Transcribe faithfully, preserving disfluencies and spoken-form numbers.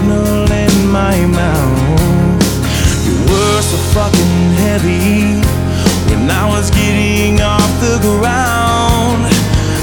shrapnel in my mouth. You were so fucking heavy.